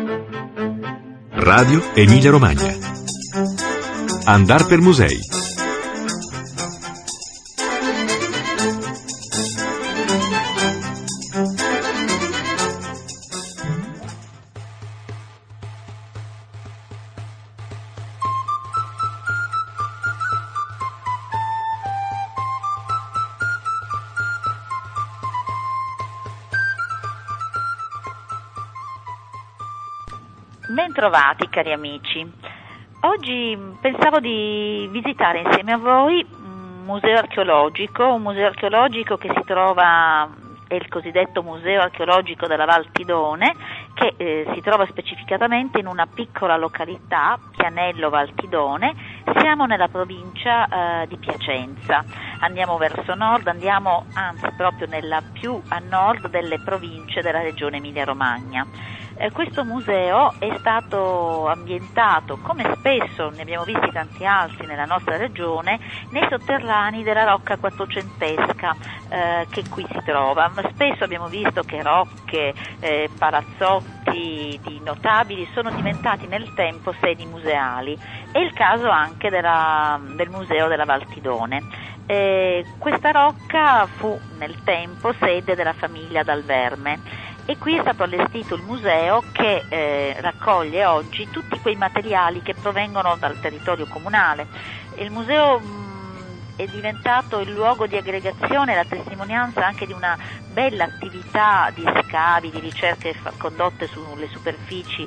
Radio Emilia Romagna. Andar per musei. Bentrovati cari amici, oggi pensavo di visitare insieme a voi un museo archeologico che si trova, è il cosiddetto Museo Archeologico della Val Tidone, che si trova specificatamente in una piccola località, Chianello Val Tidone. Siamo nella provincia di Piacenza, andiamo verso nord, anzi proprio nella più a nord delle province della regione Emilia Romagna. Questo museo è stato ambientato, come spesso ne abbiamo visti tanti altri nella nostra regione, nei sotterranei della rocca quattrocentesca che qui si trova. Spesso abbiamo visto che rocche, palazzotti di notabili sono diventati nel tempo sedi museali. È il caso anche del museo della Val Tidone. Questa rocca fu nel tempo sede della famiglia Dal Verme. E qui è stato allestito il museo che raccoglie oggi tutti quei materiali che provengono dal territorio comunale. Il museo è diventato il luogo di aggregazione, la testimonianza anche di una bella attività di scavi, di ricerche condotte sulle superfici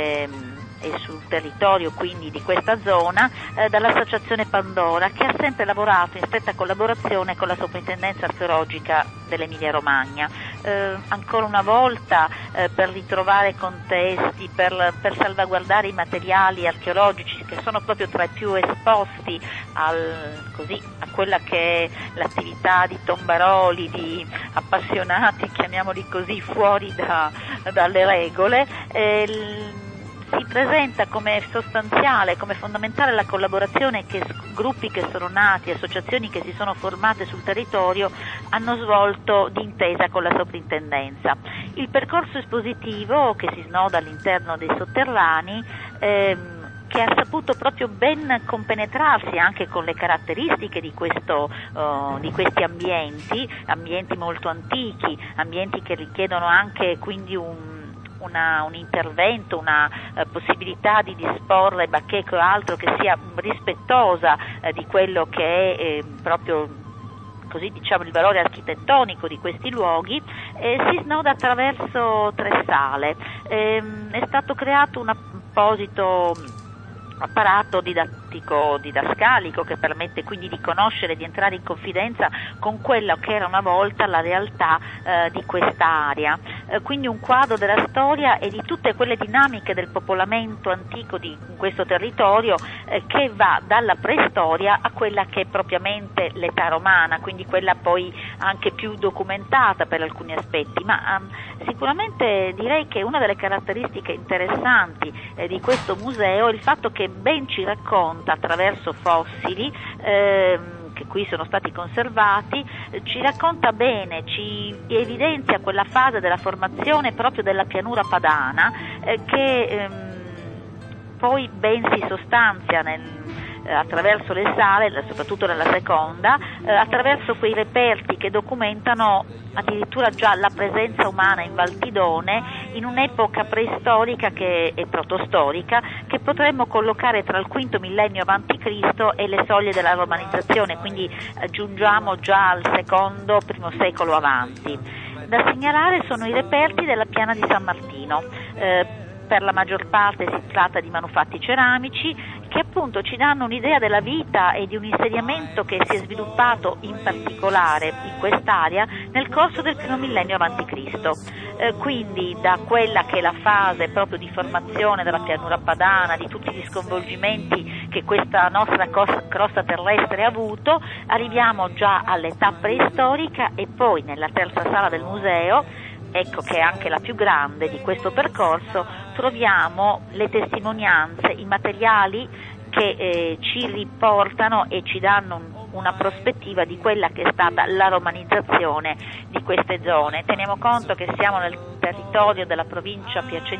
e sul territorio quindi di questa zona dall'Associazione Pandora, che ha sempre lavorato in stretta collaborazione con la Soprintendenza Archeologica dell'Emilia Romagna, ancora una volta per ritrovare contesti, per salvaguardare i materiali archeologici che sono proprio tra i più esposti a quella che è l'attività di tombaroli, di appassionati, chiamiamoli così, fuori dalle regole. Si presenta come sostanziale, come fondamentale la collaborazione che gruppi che sono nati, associazioni che si sono formate sul territorio hanno svolto d'intesa con la soprintendenza. Il percorso espositivo che si snoda all'interno dei sotterranei che ha saputo proprio ben compenetrarsi anche con le caratteristiche di questi ambienti molto antichi, ambienti che richiedono anche quindi un intervento, una possibilità di disporre bacheche o altro che sia rispettosa di quello che è proprio così diciamo il valore architettonico di questi luoghi, si snoda attraverso 3 sale. È stato creato un apposito apparato didascalico che permette quindi di conoscere, di entrare in confidenza con quella che era una volta la realtà di quest'area, quindi un quadro della storia e di tutte quelle dinamiche del popolamento antico di questo territorio che va dalla preistoria a quella che è propriamente l'età romana, quindi quella poi anche più documentata per alcuni aspetti, ma sicuramente direi che una delle caratteristiche interessanti di questo museo è il fatto che ben ci racconta attraverso fossili che qui sono stati conservati, ci racconta bene, ci evidenzia quella fase della formazione proprio della pianura padana che poi ben si sostanzia attraverso le sale, soprattutto nella seconda, attraverso quei reperti che documentano addirittura già la presenza umana in Val Tidone in un'epoca preistorica e protostorica che potremmo collocare tra il V millennio a.C. e le soglie della romanizzazione, quindi giungiamo già al I secolo avanti. Da segnalare sono i reperti della piana di San Martino. Per la maggior parte si tratta di manufatti ceramici che appunto ci danno un'idea della vita e di un insediamento che si è sviluppato in particolare in quest'area nel corso del I millennio a.C. Quindi da quella che è la fase proprio di formazione della pianura padana, di tutti gli sconvolgimenti che questa nostra crosta terrestre ha avuto, arriviamo già all'età preistorica e poi nella terza sala del museo, ecco che è anche la più grande di questo percorso, troviamo le testimonianze, i materiali che ci riportano e ci danno una prospettiva di quella che è stata la romanizzazione di queste zone. Teniamo conto che siamo nel territorio della provincia piacentina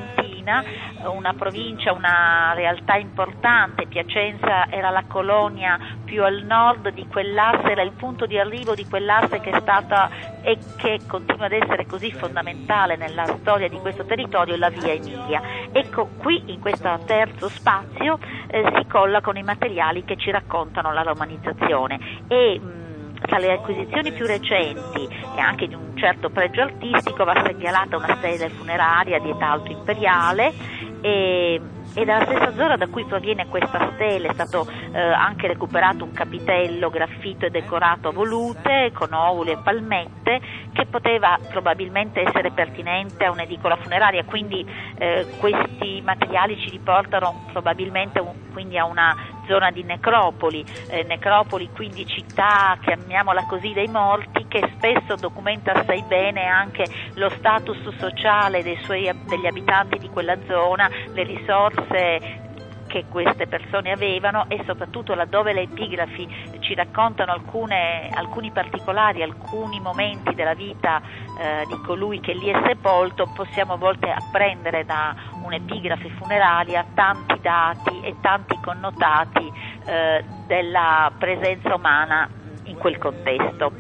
Messina, una provincia, una realtà importante. Piacenza era la colonia più al nord di quell'asse, era il punto di arrivo di quell'asse che è stata e che continua ad essere così fondamentale nella storia di questo territorio, la Via Emilia. Ecco, qui in questo terzo spazio si collocano i materiali che ci raccontano la romanizzazione e tra le acquisizioni più recenti e anche di un certo pregio artistico va segnalata una stele funeraria di età alto imperiale e dalla stessa zona da cui proviene questa stele è stato anche recuperato un capitello graffito e decorato a volute con ovuli e palmette che poteva probabilmente essere pertinente a un'edicola funeraria, quindi questi materiali ci riportano probabilmente quindi a una zona di necropoli, quindi città, chiamiamola così, dei morti, che spesso documenta assai bene anche lo status sociale degli abitanti di quella zona, le risorse che queste persone avevano e soprattutto laddove le epigrafi ci raccontano alcuni particolari, alcuni momenti della vita di colui che lì è sepolto, possiamo a volte apprendere da un'epigrafe funeraria tanti dati e tanti connotati della presenza umana in quel contesto.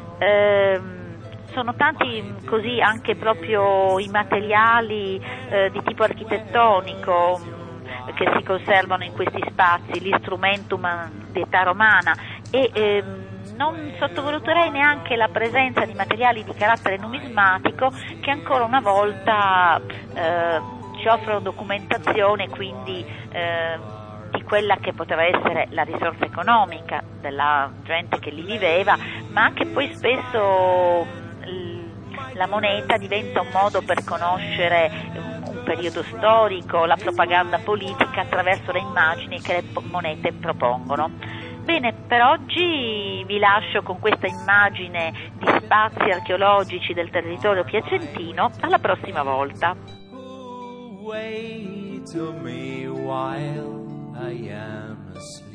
Sono tanti così anche proprio i materiali di tipo architettonico che si conservano in questi spazi, l'istrumentum di età romana e non sottovaluterei neanche la presenza di materiali di carattere numismatico che ancora una volta ci offrono documentazione quindi di quella che poteva essere la risorsa economica della gente che lì viveva, ma anche poi spesso la moneta diventa un modo per conoscere un periodo storico, la propaganda politica attraverso le immagini che le monete propongono. Bene, per oggi vi lascio con questa immagine di spazi archeologici del territorio piacentino. Alla prossima volta. Wait to me while I am asleep.